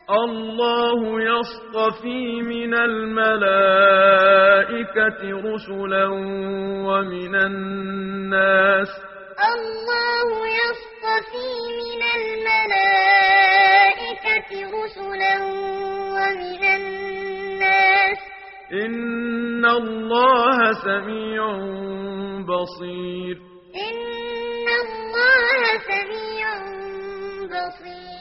الله يصطفي من الملائكة رسلا ومن الناس الله يصطفي من الملائكة رسلا ومن الناس إن الله سميع بصير إن الله سميع بصير